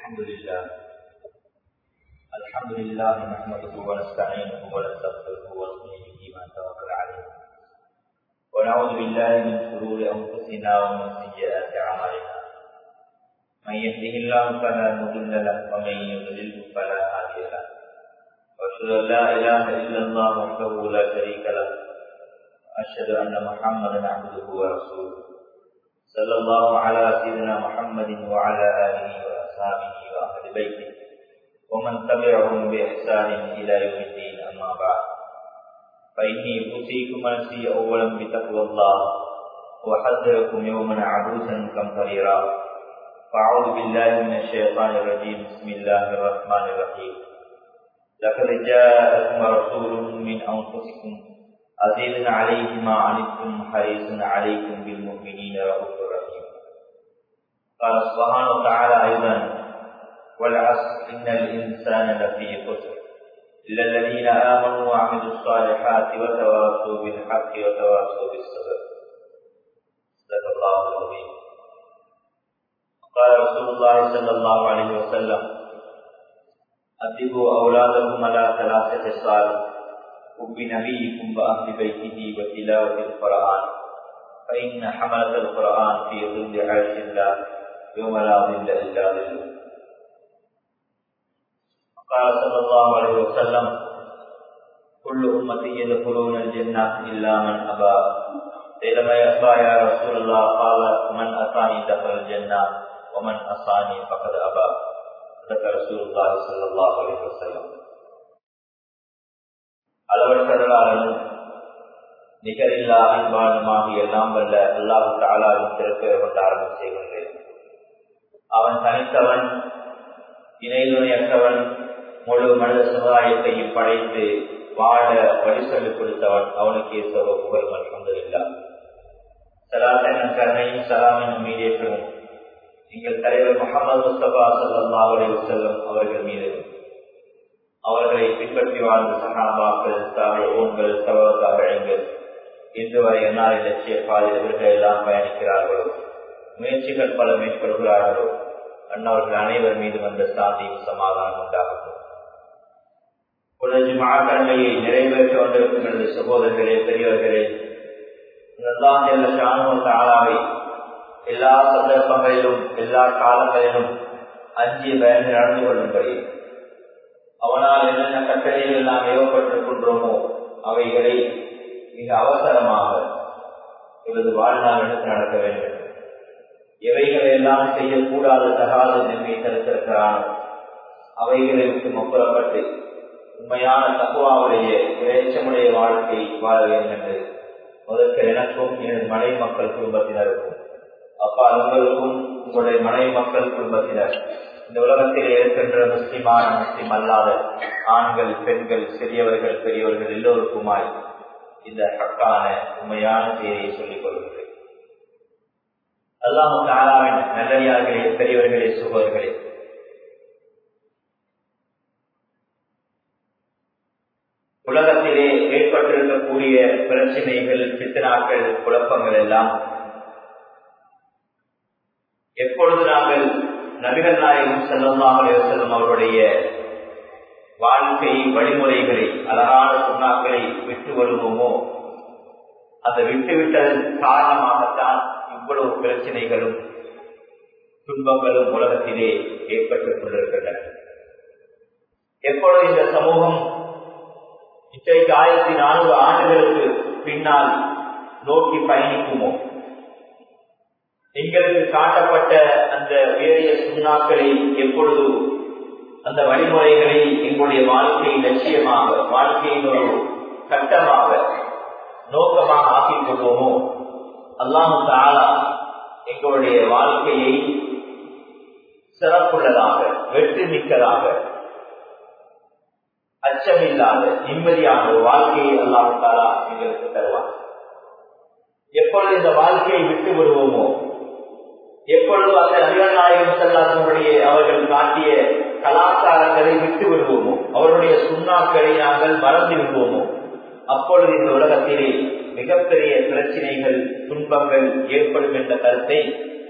الحمد لله نحمده ونستعينه ونستغفره ونؤمن به ونتوكل عليه ونعوذ بالله من شرور انفسنا ومن سيئات اعمالنا من يهده الله فلا مضل له ومن يضلل فلا هادي له واشهد ان لا اله الا الله وحده لا شريك له واشهد ان محمدا عبده ورسوله صلى الله على سيدنا محمد وعلى اله واصحابه واهل بيته ومن تبعهم بإحسان إلى يوم الدين. أما بعد فإني أوصيكم ونفسي أولا بتقوى الله وأحذركم يوما عبوسا قمطريرا. فأعوذ بالله من الشيطان الرجيم. بسم الله الرحمن الرحيم. لقد جاءكم رسول من أنفسكم عزيز عليه ما عنتم حريص عليكم بالمؤمنين رؤوف رحيم. قال سبحانه وتعالى أيضا: والعصر إن الإنسان لفي خسر إلا الذين آمنوا وعملوا الصالحات وتواصوا بالحق وتواصوا بالصبر. صدق الله العظيم. قال رسول الله صلى الله عليه وسلم: أدبوا أولادكم على ثلاث خصال: حب نبيكم وأهل بيته وتلاوة القرآن، فإن حملة القرآن في ظل عرش الله يوم لا ظل إلا ظله. قال صلى الله عليه وسلم: كل أمتي يدخلون الجنة إلا من أبى. قيل ما يأبى يا رسول الله؟ قال: من أطاعني دخل الجنة ومن عصاني فقد أبى. صدق رسول الله صلى الله عليه وسلم. அளவற்றலாளனும் நிகரில்லா அன்பானுமாகி எல்லாம் வல்ல அல்லாஹ் தஆலாவின் திருப்பெயர் கொண்டு ஆரம்பம் செய்கின்றேன். அவன் தனித்தவன், இணைதுணையற்றவன், முழு மனித சமுதாயத்தையும் படைத்து வாழ வழி சொல்லிக் கொடுத்தவன். அவனுக்கே சர்வ புகழ் அல்ஹம்துலில்லாஹ். ஸலாத்தன் கருணையும் சலாமின் மீதேற்றமும் எங்கள் தலைவர் முஹம்மது முஸ்தபா ஸல்லல்லாஹு அலைஹி வஸல்லம் அவர்கள் மீது, அவர்களை பின்பற்றி வாழ்ந்த சஹாபாக்கள், தாபிஊன்கள், தபஅத்தாபிஈன்கள், இன்று வரை என்னால் லட்சிய பாதையில் இவர்கள் எல்லாம் பயணிக்கிறார்களோ, முயற்சிகள் பல மேற்கொள்கிறார்களோ, அன்னவர்கள் அனைவர் மீது வந்த சாந்தியும் சமாதானம் உண்டாகட்டும். ஒரு ஜும்ஆக்கடமையை நிறைவேற்ற வந்திருக்கின்றது. சகோதரர்களே, பெரியவர்களே, அல்லாஹ் ஜல்ல ஷானுஹு வ தஆலாவை எல்லா சந்தர்ப்பங்களிலும் எல்லா காலங்களிலும் அஞ்சி பயந்து நடந்து கொள்ளும்படி, அவனால் என்னென்ன கட்டளைகள் நாம் ஏவப்பட்டிருக்கின்றோமோ அவைகளை மிக அவசரமாக இவரது வாழ்நாள் எடுத்து நடக்க வேண்டும். எவைகளை எல்லாம் செய்யக்கூடாத தகாத நன்மை தடுத்திருக்கிறானோ அவைகளுக்கு மொப்பரப்பட்டு உண்மையான தக்குவாவுடைய இறைச்சமுடைய வாழ்க்கை வாழ வேண்டும் என்று முதற்கு எனக்கும் எனது மனைவி மக்கள் குடும்பத்தினருக்கும், அப்பா உங்களுக்கும் உங்களுடைய மனைவி மக்கள் குடும்பத்தினர், இந்த உலகத்திலே இருக்கின்ற முஸ்லிமான முஸ்லிம் அல்லாத ஆண்கள், பெண்கள், சிறியவர்கள், பெரியவர்கள் எல்லோருக்குமாய் இந்த ஹக்கான உண்மையான செய்தியை சொல்லிக் கொள்கிறேன். அல்லாஹ் தஆலாவின் நல்லடியார்களே, பெரியவர்களே, சகோதரர்களே, உலகத்திலே ஏற்பட்டிருக்கக்கூடிய பிரச்சனைகள், பித்னாக்கள், குழப்பங்கள் எல்லாம் எப்பொழுது நாங்கள் நபிகள் நாயகம் ஸல்லல்லாஹு அலைஹி வஸல்லம் அவருடைய வாழ்க்கை வழிமுறைகளை, அழகான சுன்னாக்களை விட்டு வருவோமோ, அந்த விட்டுவிட்டதன் காரணமாகத்தான் இவ்வளவு பிரச்சனைகளும் துன்பங்களும் உலகத்திலே ஏற்பட்டுக் கொண்டிருக்கின்றன. எப்பொழுது இந்த சமூகம் இன்றைக்கு 1400 ஆண்டுகளுக்கு பின்னால் நோக்கி பயணிக்குமோ, எங்களுக்கு காட்டப்பட்ட அந்த வேறிய சுண்ணாக்களை எப்பொழுது அந்த வழிமுறைகளை எங்களுடைய வாழ்க்கை லட்சியமாக, வாழ்க்கையின் ஒரு கட்டமாக, நோக்கமாக ஆக்கிக் கொள்வோமோ, அல்லாஹ் தஆலா எங்களுடைய வாழ்க்கையை சிறப்புள்ளதாக, வெற்றி மிக்கதாக, அச்சமில்லாத நிம்மதியான ஒரு வாழ்க்கையை அல்லாஹ் தஆலா எங்களுக்கு தருவார். எப்பொழுது இந்த வாழ்க்கையை விட்டு விடுவோமோ, எப்பொழுது அந்த நபிகள் நாயகம் ஸல்லல்லாஹு அலைஹி வஸல்லம் அவர்கள் காட்டிய கலாச்சாரங்களை விட்டு விடுவோமோ, அவருடைய சுண்ணாக்களை நாங்கள் மறந்து விடுவோமோ, அப்பொழுது இந்த உலகத்திலே மிகப்பெரிய பிரச்சனைகள், துன்பங்கள் ஏற்படும் என்ற கருத்தை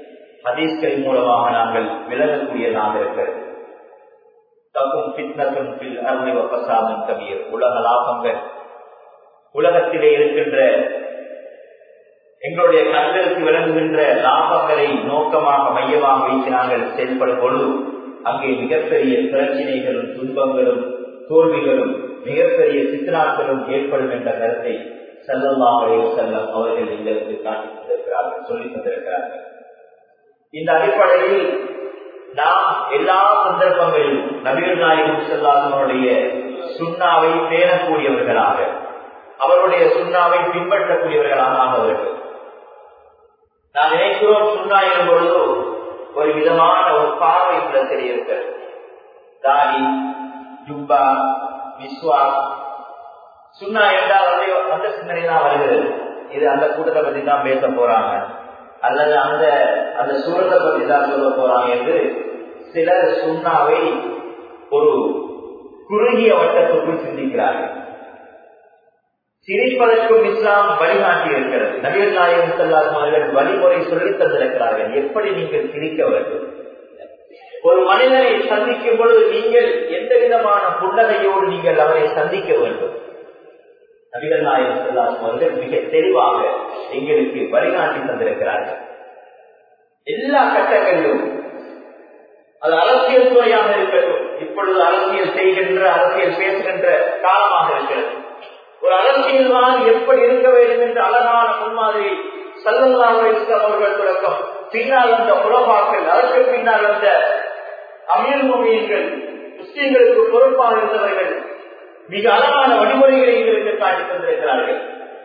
ஹதீஸ்களின் மூலமாக நாங்கள் விளங்கக்கூடியதாக இருக்கிறது. தக்கும் ஃபித்னத்துன் ஃபில் அர்தி வ ஃபஸாதுன் கபீர். உலக லாபங்கள், உலகத்திலே இருக்கின்ற எங்களுடைய கண்களுக்கு விளங்குகின்ற லாபங்களை நோக்கமாக மையமாக வைத்து நாங்கள் செயல்படும் பொழுது அங்கே மிகப்பெரிய பிரச்சனைகளும் துன்பங்களும் தோல்விகளும் மிகப்பெரிய சித்தனாக்களும் ஏற்படும் என்ற கருத்தை ஸல்லல்லாஹு அலைஹி வஸல்லம் அவர்கள் எங்களுக்கு காட்டித் தந்திருக்கிறார்கள், சொல்லித் தந்திருக்கிறார்கள். இந்த அடிப்படையில் நாம் எல்லா சந்தர்ப்பங்களிலும் நபிகள் நாயகம் ஸல்லல்லாஹு அலைஹி வஸல்லம் சுன்னாவை பேணக்கூடியவர்களாக, அவருடைய சுன்னாவை பின்பற்றக்கூடியவர்களாக ஆனவர்கள். நான் நினைக்கிறோம் சுன்னா எனும் பொழுது ஒரு விதமான ஒரு பார்வை உள்ளத்தில் இருக்கிறது. தாடி, ஜுப்பா, மிஸ்வா, சுன்னா என்றால் அந்த சிந்தனை தான் வருகிறது. இது அந்த கூட்டத்தை பத்தி தான் பேச போறாங்க அல்லது அந்த சூழலை பத்தி தான் சொல்ல போறாங்க என்று சிலர் சுன்னாவை ஒரு குறுகிய வட்டத்துக்குள் சிந்திக்கிறார்கள். சிரிப்பதற்கும் இஸ்லாம் வழிகாட்டி இருக்கிறது. நபிகள் நாயகம் ஸல்லல்லாஹு அலைஹி வஸல்லம் வழிமுறை சொல்லித் தந்திருக்கிறார்கள். எப்படி நீங்கள் சிரிக்க வேண்டும், ஒரு மனிதனை சந்திக்கும் பொழுது நீங்கள் எந்த விதமான புன்னகையோடு நீங்கள் அவரை சந்திக்க வேண்டும். நபிகள் நாயகம் ஸல்லல்லாஹு அலைஹி வஸல்லம் மிக தெளிவாக எங்களுக்கு வழிகாட்டி தந்திருக்கிறார்கள். எல்லா கட்டங்களிலும் அது அரசியல் துறையாக இருக்கட்டும், இப்பொழுது அரசியல் செய்கின்ற அரசியல் பேசுகின்ற காலமாக இருக்கிறது. ஒரு அரசியல்வான் எப்படி இருக்க வேண்டும் என்ற அழகான முன்மாதிரி ஸல்லல்லாஹு அலைஹி வஸல்லம் அவர்கள் தொடக்கம், பின்னால் வந்த உலமாக்கள், அதற்கு பின்னால் வந்த அமீர் முஃமினீன்கள், முஸ்லிம்களுக்கு பொறுப்பாக இருந்தவர்கள் மிக அழகான வழிமுறைகளை எங்களுக்கு காட்டி தந்திருக்கிறார்கள்.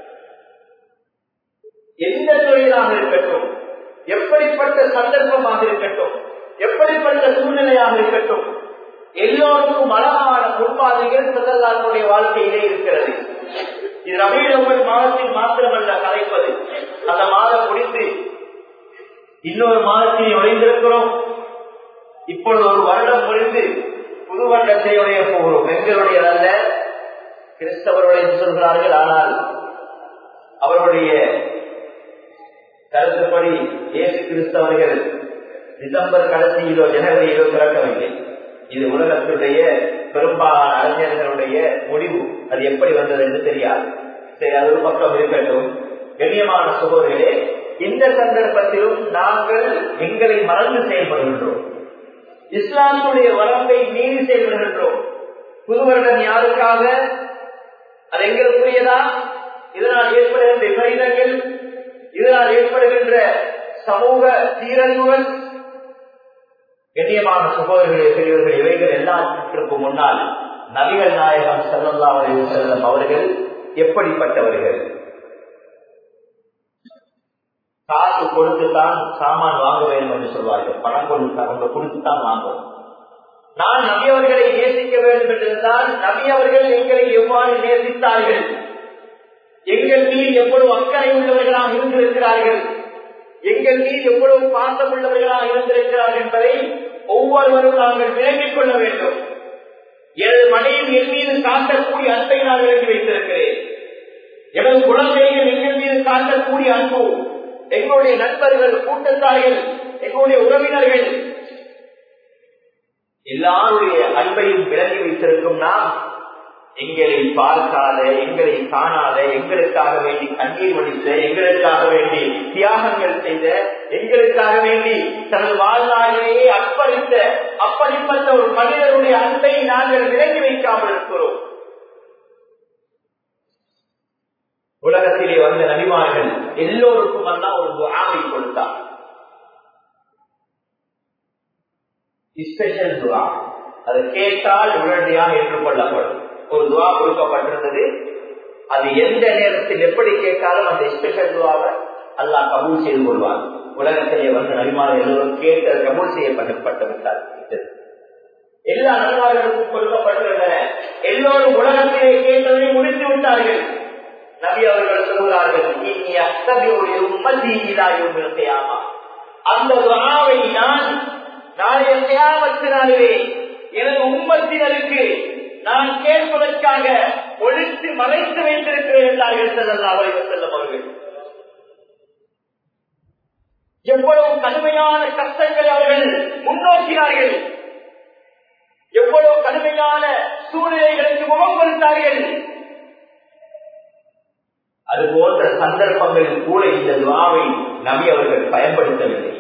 எந்த துறையிலாக இருக்கட்டும், எப்படிப்பட்ட சந்தர்ப்பமாக இருக்கட்டும், எப்படிப்பட்ட சூழ்நிலையாக இருக்கட்டும், எல்லோருக்கும் அழகான முன்மாதிரிகள் ஸல்லல்லாஹுடைய வாழ்க்கையிலே இருக்கிறது. இது ரபீஉல் அவ்வல் மாதத்தில் மாத்திரமல்ல கலைப்பது. அந்த மாதம் முடித்து இன்னொரு மாதத்தில் நுழைந்திருக்கிறோம். இப்பொழுது ஒரு வருடம் முடிந்து புது வருடத்தை உடைய போகிறோம். எங்களுடையதல்ல, கிறிஸ்தவர்களுடைய சொல்கிறார்கள். ஆனால் அவருடைய கருத்துப்படி இயேசு கிறிஸ்தவர்கள் டிசம்பர் கடைசியிலோ ஜனவரியிலோ பிறக்கவில்லை. இது உலகத்துடைய பெரும்பாலான அறிஞர்களுடைய முடிவு. அது எப்படி வந்தது என்று தெரியாது. சரி, அது ஒரு பக்கம் இருக்கட்டும். கண்ணியமான சகோதரர்களே, இந்த சந்தர்ப்பத்திலும் நாங்கள் எங்களை மறந்து செயல்படுகின்றோம். இஸ்லாமுடைய வரம்பை மீறி செயல்படுகின்றோம். புது வருடம் யாருக்காக? அது எங்களுக்குரியதா? இதனால் ஏற்படுகின்ற விபரீதங்கள், இதனால் ஏற்படுகின்ற சமூக சீரழிவுகள், கண்ணியமான சகோதரர்களே, பெரியவர்கள், இவைகள் எல்லாத்திற்கும் முன்னால் நபிகள் நாயகம் ஸல்லல்லாஹு அலைஹி வஸல்லம் அவர்கள் எப்படிப்பட்டவர்கள்? காசு கொடுத்துத்தான் சாமான் வாங்க வேண்டும் என்று சொல்வார்கள். பணம் கொடுத்துத்தான் வாங்கும். நான் நபி அவர்களை நேசிக்க வேண்டும் என்றிருந்தால் நபி அவர்கள் எங்களை எவ்வாறு நேசித்தார்கள், எங்கள் மீது எவ்வளவு அக்கறை உள்ளவர்களாக இருந்திருக்கிறார்கள், எங்கள் மீது எவ்வளவு பாசம் உள்ளவர்களாக இருந்திருக்கிறார்கள் என்பதை ஒவ்வொருவரும் நாங்கள் விளங்கிக் கொள்ள வேண்டும். எனது மனைவி என் மீது காட்டக்கூடிய அன்பை நான் விளக்கி வைத்திருக்கிறேன். எனது குழந்தைகள் எங்கள் மீது காட்டக்கூடிய அன்பு, எங்களுடைய நண்பர்கள், கூட்டத்தார்கள், எங்களுடைய உறவினர்கள் எல்லாருடைய அன்பையும் விளங்கி வைத்திருக்கும் நாம் எங்களை பார்க்காத, எங்களை காணாத, எங்களுக்காக வேண்டி கண்ணீர் வடித்த, எங்களுக்காக வேண்டி தியாகங்கள் செய்த, எங்களுக்காக வேண்டி தனது வாழ்நாளிலேயே அப்படிப்பட்ட ஒரு மனிதனுடைய அன்பை நாங்கள் விளங்கி வைக்காமல் இருக்கிறோம். உலகத்திலே வந்த நபிமார்கள் எல்லோருக்கும் எல்லாம் ஒரு துஆவை கொடுத்தார். ஸ்பெஷல் துஆ. அதை கேட்டால் உடனடியாக ஏற்றுக்கொள்ளப்படும் ஒரு துஆ கொடுக்கப்பட்டிருந்தது. அது எந்த நேரத்தில் எப்படி கேட்டாலும் அந்த ஸ்பெஷல் துஆவை அல்லாஹ் கபூல் செய்து கொள்வார். உலகத்திலே வந்த நபிமார்கள் எல்லோரும் கேட்டு கபூல் செய்யப்பட்டு விட்டார். எல்லா நபிமார்களுக்கும் கொடுக்கப்பட்டிருந்தன. எல்லோரும் உலகத்திலே கேட்டதை முடித்து விட்டார்கள். நபி அவர்கள் சொல்கிறார்கள், அந்த துஆவை நான் நாளைய கியாமத் நாளிலே எனது உம்மத்தினருக்கு நான் கேட்பதற்காக ஒழித்து மறைத்து வைத்திருக்கிறேன் என்றார்கள் ஸல்லல்லாஹு அலைஹி வஸல்லம் அவர்கள். எவ்வளவு கடுமையான கஷ்டங்களை அவர்கள் முன்னோக்கினார்கள், எவ்வளவு கடுமையான சூழ்நிலைகளுக்கு முகம் கொடுத்தார்கள். அது போன்ற சந்தர்ப்பங்களில் கூட இந்த துஆவை நபி அவர்கள் பயன்படுத்தவில்லை.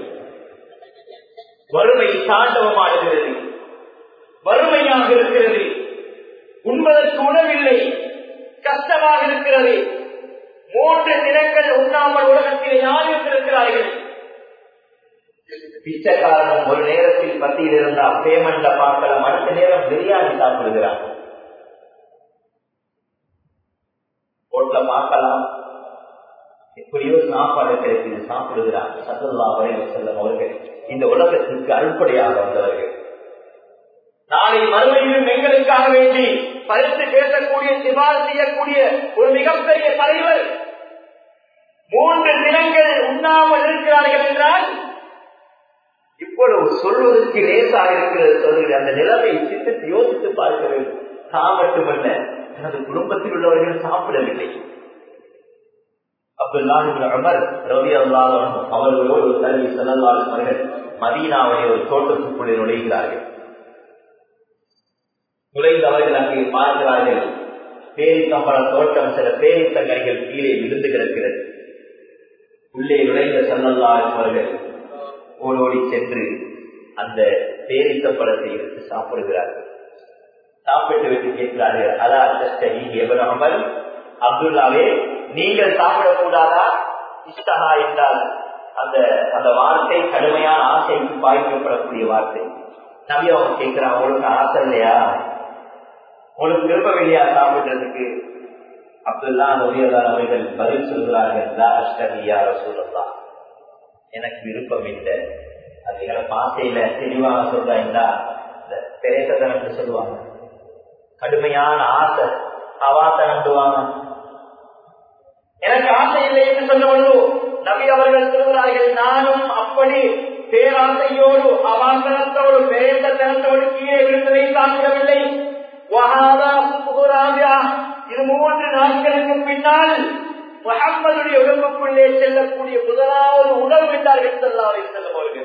வறுமை தாண்டவமாடுகிறது, வறுமையாக இருக்கிறது, உண்பதற்கு உணவில்லை, கஷ்டமாக இருக்கிறது, 3 தினங்கள் உண்ணாமல் உலகத்தில் யார் இருக்கிறார்கள். பிச்சைக்காரன் ஒரு நேரத்தில் பத்தியில் இருந்தால் பேமெண்ட்ல பார்க்கலாம், அடுத்த நேரம் பிரியாணி சாப்பிடுகிறான். ஹோட்டல பார்க்கலாம், எப்படியோ சாப்பாடு கிடைக்குது, சாப்பிடுகிறான். ஸல்லல்லாஹு அலைஹி வஸல்லம் அவர்கள் இந்த உலகத்திற்கு அடிப்படையாக வந்தவர்கள். நாளை மறுமையிலும் எங்களுக்காக வேண்டி பரிசு பேசக்கூடிய, சிபார் செய்யக்கூடிய ஒரு மிகப்பெரிய தலைவர் 3 தினங்கள் உண்ணாமல் இருக்கிறார்கள் என்றால் இப்பொழுது சொல்வதற்கு லேசாக இருக்கிறது. சொல்கிற அந்த நிலைமை சிந்தித்து யோசித்து பார்க்க வேண்டும். தான் மட்டுமல்ல, தனது குடும்பத்தில் உள்ளவர்கள் சாப்பிடவில்லை. அப்துல்லாஹ் இப்னு உமர் ரலியல்லாஹு அன்ஹு அவர்களோடு நபி ஸல்லல்லாஹு அலைஹி வஸல்லம் மதீனாவிலே ஒரு தோட்டத்துக்குள்ளே நுழைகிறார்கள். நுழைந்தவர்கள் அங்கே பார்க்கிறார்கள், பேரித்தம்பழ தோட்டம், சில பேரித்தங்கரைகள் கீழே விழுந்து கிடக்கிறது. உள்ளே நுழைந்த ஸல்லல்லாஹு அலைஹி வஸல்லம் ஓடோடி சென்று அந்த பேரித்தம்பழத்தை எடுத்து சாப்பிடுகிறார்கள். சாப்பிட்டு விட்டு கேட்கிறார்கள், அதா தஸ்தஹி இப்னு உமர், அப்துல்லாவே நீங்கள் சாப்பிடக்கூடாதா? இஸ்தஹா என்றால் அந்த வார்த்தை கடுமையான ஆசைக்கு பாதிக்கப்படக்கூடிய வார்த்தை. நபி அவங்க கேட்கிறான், உங்களுக்கு ஆசை இல்லையா, உங்களுக்கு விருப்பம் இல்லையா சாப்பிடுறதுக்கு? அப்துல்லா ரலியல்லாஹு அவர்கள் பதில் சொல்கிறார்கள், லா அஸ்தஹி யா ரசூலல்லாஹ், எனக்கு விருப்பம் இல்லை. அது எனக்கு ஆசையில தெளிவாக சொல்றா, பிரேசதனம் சொல்லுவாங்க, கடுமையான ஆசை அவாசனண்டுவாங்க. எனக்கு ஆசை இல்லை என்று சொல்ல நபி அவர்கள் சொல்கிறார்கள், நானும் அப்படி பேராசையோடு அவாசனத்தோடு பிரேசத்தனத்தோடு கீழே விழுந்ததை சாப்பிடவில்லை. இது 3 நாட்களுக்கு பின்னால் முஹம்மதுடைய உடம்புக்குள்ளே செல்லக்கூடிய முதலாவது உணவு என்றார்கள் ஸல்லல்லாஹு அலைஹி வஸல்லம் அவர்கள்.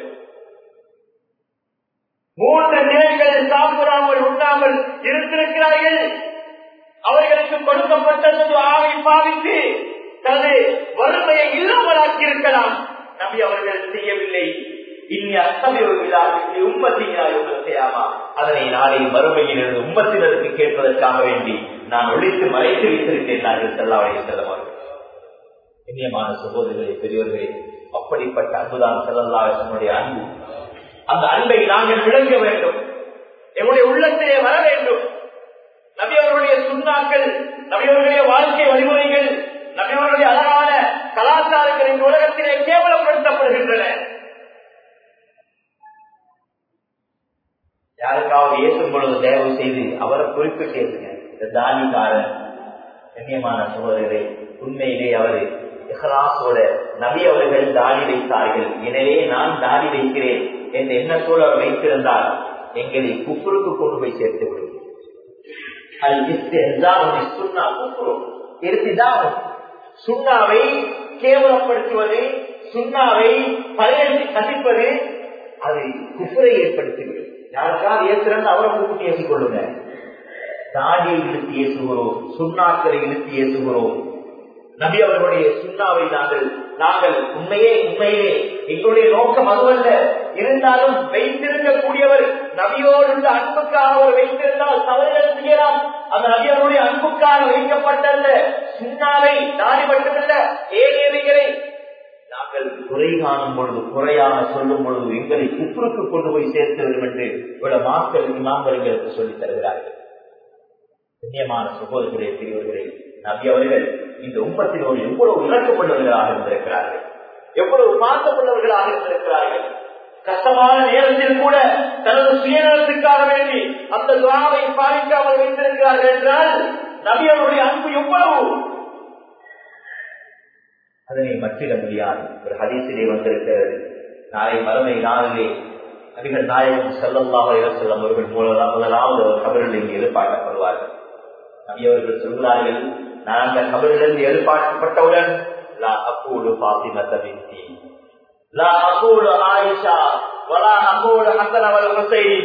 3 தினங்கள் சாப்பிடாமல் உண்ணாமல் இருந்திருக்கிறார்கள். அவர்களுக்கு கொடுக்கப்பட்டது துஆவை பாவித்து தனது வறுமையை இல்லாமலாக்கி இருக்கலாம். நபி அவர்கள் செய்யவில்லை. அதனை நாளை மறுமையிலிருந்து உம்மத்தினருக்கு கேட்பதற்காக வேண்டி நான் ஒழித்து மறைத்து வைத்திருக்கேன். ஸல்லல்லாஹு அலைஹி வஸல்லம் அவர்கள். இனியமான சகோதரர்களே, பெரியவர்களே, அப்படிப்பட்ட அன்புதான் ஸல்லல்லாஹு அலைஹி வஸல்லம் அன்பு. அந்த அன்பை நாங்கள் விளங்க வேண்டும், எங்களுடைய உள்ளத்திலே வர வேண்டும். நபி அவர்களுடைய சுன்னாக்கள், நபி அவர்களுடைய வாழ்க்கை வழிமுறைகள், நபி அவர்களுடைய அழகான கலாச்சாரங்கள் இந்த உலகத்திலே கேவலப்படுத்தப்படுகின்றன. யாருக்காவது ஏற்றும் பொழுது தயவு செய்து அவரை குறிப்பிட்டு ஏற்றுங்க. இந்த தானிகாரன், கண்ணியமான சகோதரரை, உண்மையிலே அவரு இஹ்லாஸோட நபி அவர்கள் தாடி வைத்தார்கள், எனவே நான் தாடி வைக்கிறேன் என்ற எண்ணத்தோடு அவர் வைத்திருந்தால் எங்களை குஃப்ருக்கு கொண்டு போய் சேர்த்து விடும். சுண்ணாவை கேவலப்படுத்துவது, சுண்ணாவை பழையத்தை கசிப்பது, அது குஃப்ரை ஏற்படுத்திவிடும். யாருக்காவது ஏற்றுறது அவரை கூப்பிட்டு ஏற்றிக் கொள்ளுங்க. தாடியை இழுத்து ஏற்றுகிறோம், சுண்ணாக்களை இழுத்து ஏற்றுகிறோம். நபி அவர்களுடைய சுண்ணாவை நாங்கள் உண்மையிலே எங்களுடைய நோக்கம் அதுவல்ல. இருந்தாலும் வைத்திருக்கக்கூடியவர் நபியோடு உள்ள அன்புக்காக அவர் வைத்திருந்தால் தவறுகள் செய்யலாம். அந்த நபியவருடைய அன்புக்காக வைக்கப்பட்டல்ல. சுண்ணாவை தாடி மட்டுமல்ல, ஏழைகளை நாங்கள் குறை காணும் பொழுது, குறையான சொல்லும் பொழுது எங்களை குஃப்ருக்கு கொண்டு போய் சேர்த்து வரும் என்று இவ்வளவு மாக்கள் இமாம்களுக்கு சொல்லித் தருகிறார்கள். கண்ணியமான சகோதரர்களே, பெரியவர்களே, நபி அவர்கள் இந்த உம்மத்தினோடு எவ்வளவு இறக்கமுள்ளவர்களாக இருந்திருக்கிறார்கள், எவ்வளவு பாசமுள்ளவர்களாக இருந்திருக்கிறார்கள். கஷ்டமான நேரத்தில் கூட தனது சுயநலத்துக்காக வேண்டி அந்த துஆவை பாவிக்காமல் வைத்திருக்கிறார்கள் என்றால் நபி அவருடைய அன்பு எவ்வளவு, அதனை மற்றிட முடியாது. ஒரு ஹதீஸிலே வந்திருக்கிறது, நாளை மறுமை நாளிலே நபிகள் நாயகம் ஸல்லல்லாஹு அலைஹி வஸல்லம் அவர்கள் முதலாவது ஒரு கபரில் இங்கு எதிர்பார்க்கப்படுவார்கள். நபி அவர்கள் சொல்கிறார்கள், நான் அந்த கபரிலிருந்து எதிர்பார்க்கப்பட்டவுடன் லா அக்கூலு ஃபாத்திமா பின்தி லா அகூலு ஆயிஷா வலா அகூலு ஹஸன் வல் ஹுசைன்.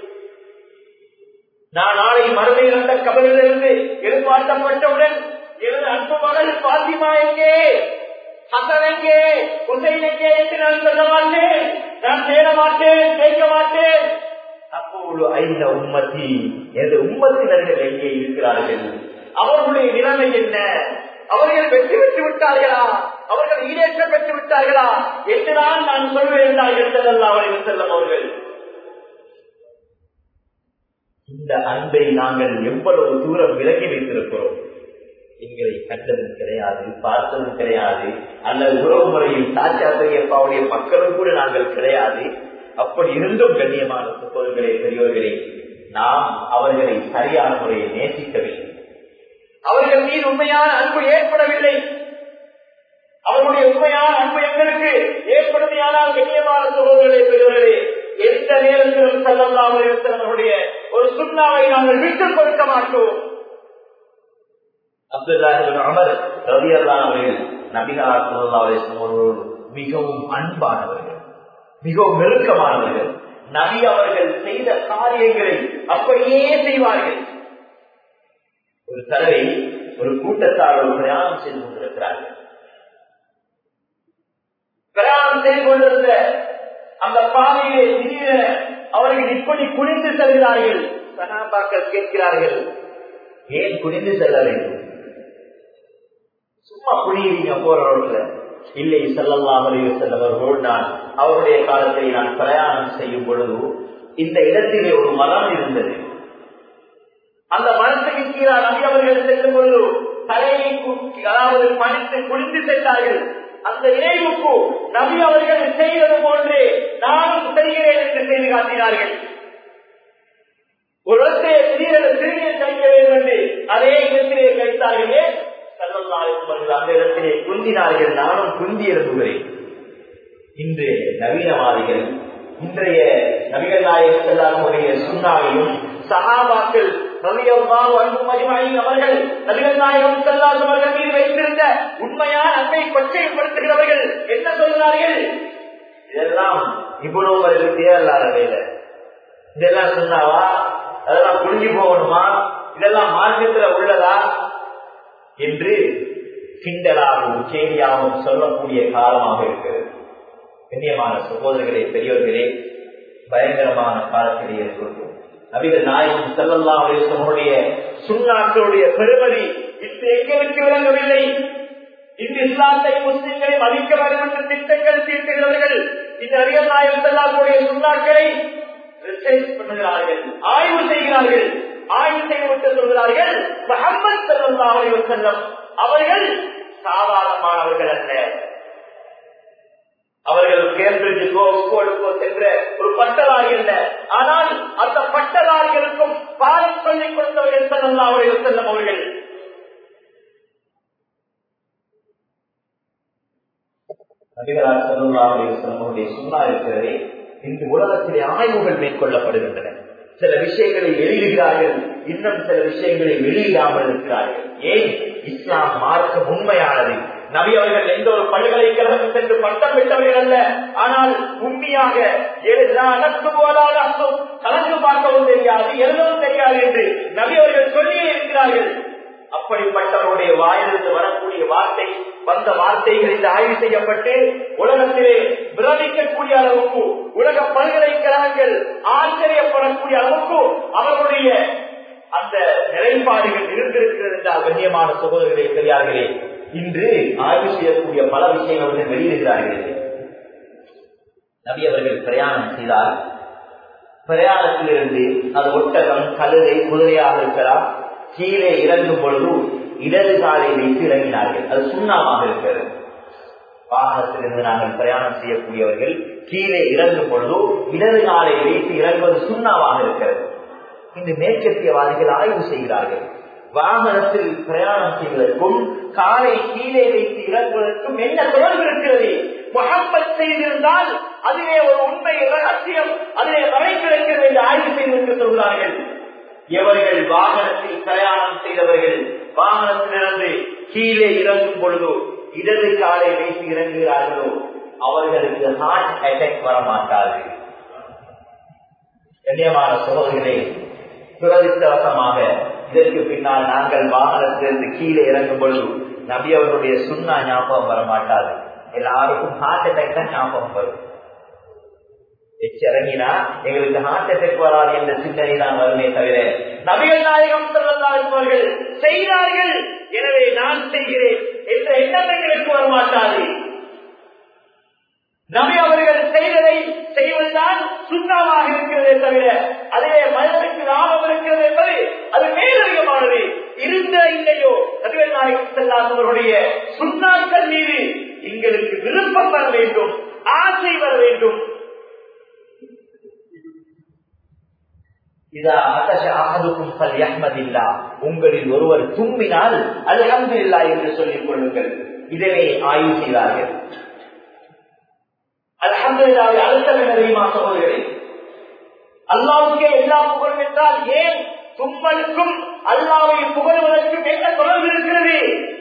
நான் நாளை மறுமையில் அந்த கபரிலிருந்து எதிர்பார்க்கப்பட்டவுடன் எனது அன்பு மகள் பாத்திமா எங்கே, ஹசன் எங்கே, ஹுசைன் எங்கே என்று நான் சொல்ல மாட்டேன், நான் தேட மாட்டேன், கேட்க மாட்டேன். அப்போது ஐந்த உம்மத்தி, எனது உம்மத்தினர்கள் எங்கே இருக்கிறார்கள், அவர்களுடைய நிலைமை என்ன, அவர்கள் வெற்றி பெற்று விட்டார்களா, அவர்கள் ஈடேற்றம் பெற்று விட்டார்களா என்றுதான் நான் சொல்வேன் என்றார்கள் ஸல்லல்லாஹு அலைஹி வஸல்லம் அவர்கள். இந்த அன்பை நாங்கள் எவ்வளவு தூரம் விலகி வைத்திருக்கிறோம். எங்களை கண்டதும் கிடையாது, பார்த்ததும் கிடையாது, அல்லது உறவு முறையில் தாத்தா பெரியப்பாவுடைய மக்களும் கூட நாங்கள் கிடையாது. அப்படி இருந்தும் கண்ணியமான சகோதரர்களே, பெரியோர்களே, நாம் அவர்களை சரியான முறையை நேசிக்கவில்லை. அவர்கள் மீது உண்மையான அன்பு ஏற்படவில்லை. அவர்களுடைய உண்மையான அன்பு எங்களுக்கு ஏற்படுமையானால் கண்ணியமான சகோதரர்களே, பெரியோர்களே, எந்த நேரத்திலும் ஸல்லல்லாஹு அலைஹி வஸல்லம் அவர்களுடைய ஒரு சுன்னாவை நாங்கள் விட்டுக் கொடுக்க மாட்டோம். அப்துல்லாஹ் இப்னு உமர் ரலியல்லாஹு அன்ஹு நபிகள் ஸல்லல்லாஹு அலைஹி வஸல்லம் அவர்களோடு மிகவும் அன்பானவர்கள், மிகவும் நெருக்கமானவர்கள். நபி அவர்கள் செய்த காரியங்களை அப்படியே செய்வார்கள். ஒரு தடவை ஒரு கூட்டத்தாரோடு பிரயாணம் செய்து கொண்டிருக்கிறார்கள். பிரயாணம் செய்து கொண்டிருந்த அந்த பாதையிலே திடீரென அவர்கள் இப்படி குனிந்து செல்கிறார்கள். சஹாபாக்கள் கேட்கிறார்கள், ஏன் குனிந்து செல்ல வேண்டும், சும்மா குனியீங்க போற ரோட்ல. இல்லை, ஸல்லல்லாஹு அலைஹி வஸல்லம் அவர்களோடு நான் அவருடைய காலத்தை நான் பிரயாணம் செய்யும் பொழுது இந்த இடத்திலே ஒரு மரம் இருந்தது. அந்த மரத்துக்கு கீழே நபி அவர்கள் செல்லும் பொழுது தலையை அதாவது பணித்து குனிந்து சென்றார்கள். அந்த நினைவுக்கு நபி அவர்கள் செய்வது போன்றே நானும் செய்கிறேன் என்று செய்து காட்டினார்கள். ஒரு இடத்திலே திடீரென சிறிய கழிக்க வேண்டும் என்று அதே இடத்திலே கழித்தார்களே, ஸல்லல்லாஹு அலைஹி வஸல்லம் அந்த இடத்திலே குந்தினார்கள், நானும் குந்தி எழுப்புகிறேன். இன்று நவீனவாதிகள் இன்றைய நபிகள் நாயகம் ஸல்லல்லாஹு அலைஹி வஸல்லம் சுன்னாவையும் சஹாபாக்கள் ரலியல்லாஹு அன்ஹும் அஜ்மஈன் அவர்கள் நபிகள் நாயகம் ஸல்லல்லாஹு அலைஹி வஸல்லம் மீது வைத்திருந்த உண்மையான அன்பை கொச்சைப்படுத்துகிறவர்கள் என்ன சொல்கிறார்கள், இதெல்லாம் இப்னு உமருக்கு தேவையில்லாத வேலை, இதெல்லாம் சுன்னாவா, அதெல்லாம் புரிஞ்சு போகணுமா, இதெல்லாம் மார்க்கத்தில் உள்ளதா என்று கிண்டலாகவும் கேலியாகவும் சொல்லக்கூடிய காலமாக இருக்கிறது. கண்ணியமான சகோதரர்களே, பெரியோர்களே, பயங்கரமான காலத்திலே இருக்கிறோம். நபிகள் நாயகம் ஸல்லல்லாஹு அலைஹி வஸல்லம் அவருடைய சுன்னாக்களுடைய பெருமதி இது எங்களுக்கு விளங்கவில்லை. இந்த இஸ்லாத்தை முஸ்லிம்களை மதிக்க வேண்டும் என்று திட்டங்கள் தீட்டுகிறவர்கள் இந்த நபிகள் நாயகம் ஸல்லல்லாஹு அலைஹி வஸல்லம் சுன்னாக்களை ரிசர்ச் பண்ணுகிறார்கள், ஆய்வு செய்கிறார்கள். ஆய்வு செய்துவிட்டு சொல்கிறார்கள், முஹம்மது ஸல்லல்லாஹு அலைஹி வஸல்லம் அவர்கள் சாதாரணமானவர்கள் அல்ல. அவர்கள் கேம்பிரிட்ஜுக்கோ ஆக்ஸ்போர்டுக்கோ சென்ற ஒரு பட்டதாரி அல்ல. ஆனால் அந்த பட்டதாரிகளுக்கும் பாடம் சொல்லிக் கொடுத்தவர்கள் ஸல்லல்லாஹு அலைஹி வஸல்லம் அவர்கள். நபிகளார் ஸல்லல்லாஹு அலைஹி வஸல்லம் அவருடைய சுன்னா இருக்கிறதே, இன்று உலகத்திலே ஆய்வுகள் மேற்கொள்ளப்படுகின்றன. சில விஷயங்களை வெளியிடுகிறார்கள், இன்னும் சில விஷயங்களை வெளியிடாமல் இருக்கிறார்கள். ஏன்? இஸ்லாம் மார்க்கம் உண்மையானது. நபி அவர்கள் எந்த ஒரு பல்கலைக்கழகம் சென்று பட்டம் பெற்றவர்கள் அல்ல. ஆனால் உண்மையாக கலந்து பார்க்கவும் தெரியாது, எழுதவும் தெரியாது என்று நபி அவர்கள் சொல்லியே இருக்கிறார்கள். அப்படிப்பட்டவருடைய வாயிலிருந்து வரக்கூடிய வார்த்தை, வந்த வார்த்தைகளில் ஆய்வு செய்யப்பட்டு உலகத்திலே பிரமிக்கக்கூடிய அளவுக்கு, உலக பல்கலைக்கழகங்கள் ஆச்சரியப்படக்கூடிய அளவுக்கு அவர்களுடைய அந்த நிலைப்பாடுகள் இருந்திருக்கிறது என்றால் கண்ணியமான சகோதரர்களே, பெரியார்களே, இன்று ஆய்வு செய்யக்கூடிய பல விஷயங்கள் வெளியிடுகிறார்கள். நபி அவர்கள் பிரயாணம் செய்தால் பிரயாணத்திலிருந்து அது ஒட்டகம், கழுதை, குதிரையாக இருக்கலாம், கீழே இறங்கும் பொழுது இடது காலை வைத்து இறங்கினார்கள். அது சுண்ணாமாக இருக்கிறது. வாகனத்திலிருந்து நாங்கள் பிரயாணம் செய்யக்கூடியவர்கள் கீழே இறங்கும் பொழுது இடது காலை வைத்து இறங்குவது சுண்ணாவாக இருக்கிறது. இந்த மேற்கத்தியவாதிகள் ஆய்வு செய்கிறார்கள். வாகனத்தில் பிரயாணம் செய்வதற்கும் காலை கீழே வைத்து இறங்குவதற்கும் என்ன தொடர்பு இருக்கிறது? முஹம்மது செய்திருந்தால் அதிலே ஒரு உண்மை ரகசியம் அதிலே மறைந்திருக்கிறது என்று ஆய்வு செய்வதற்கு சொல்கிறார்கள். எவர்கள் வாகனத்தில் பிரயாணம் செய்தவர்கள் வாகனத்திலிருந்து கீழே இறங்கும் பொழுதோ இடது காலை வைத்து இறங்குகிறார்களோ அவர்களுக்கு ஹார்ட் அட்டாக் வர மாட்டாது. கண்ணியமான சகோதரர்களே, துரதிர்ஷ்டவசமாக இதற்கு பின்னால் நாங்கள் வாகனத்திலிருந்து கீழே இறங்கும் பொழுது நபி அவர்களுடைய சுன்னா ஞாபகம் வர மாட்டாது. எல்லாருக்கும் ஹார்ட் அட்டாக் தான் ஞாபகம் வரும். இறங்கினா எங்களுக்கு ஹார்ட் அட்டாக் வராது என்ற சிந்தனை தான் வருமே தவிர நபிகள் நாயகம் ஸல்லல்லாஹு அலைஹி வஸல்லம் செய்தார்கள் எனவே நான் செய்கிறேன் என்ற எண்ணம் எங்களுக்கு வரமாட்டாது. நபி அவர்கள் செய்ததை செய்வதுதான் சுண்ணாவாக இருக்கிறதே தவிர அதிலே மனிதனுக்கு லாபம் இருக்கிறது என்பது அது மேலதிகமானது. இருந்த இல்லையோ நபிகள் நாயகம் ஸல்லல்லாஹு அலைஹி அவர்களுடைய சுண்ணாக்கள் மீது எங்களுக்கு விருப்பம் வர வேண்டும், ஆசை வர வேண்டும். உங்களில் ஒருவர் தும்மினால் அல்ஹம்துலில்லாஹ் என்று சொல்லிக் கொள்ளுங்கள். இதனை ஆய்வு செய்தார்கள். அல்ஹம்துலில்லாஹ் அர்த்தம் என்ன தெரியுமா சகோதரர்களே? அல்லாஹ்வுக்கே எல்லா புகழும் என்றால் ஏன் தும்மலுக்கும் அல்லாஹ்வை புகழுவதற்கும் என்ன தொடர்பு இருக்கிறது?